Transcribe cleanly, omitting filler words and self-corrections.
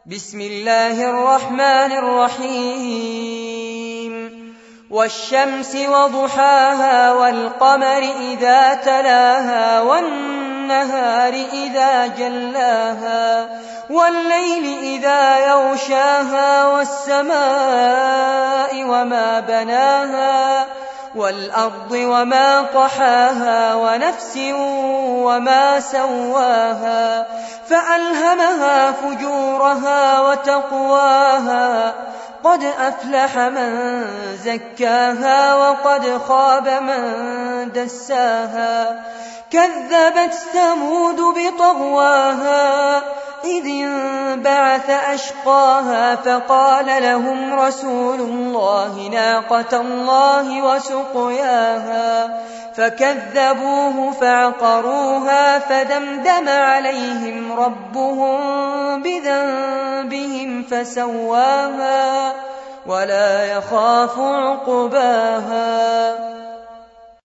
بسم الله الرحمن الرحيم والشمس وضحاها والقمر إذا تلاها والنهار إذا جلاها والليل إذا يغشاها والسماء وما بناها والأرض وما طحاها ونفس وما سواها فألهمها فجورها وتقواها قد أفلح من زكاها وقد خاب من دساها كذبت ثمود بطغواها إذ انبعث أشقاها فقال لهم رسول الله ناقة الله وسقياها فكذبوه فعقروها فدمدم عليهم ربهم بذنبهم فسواها ولا يخاف عقباها.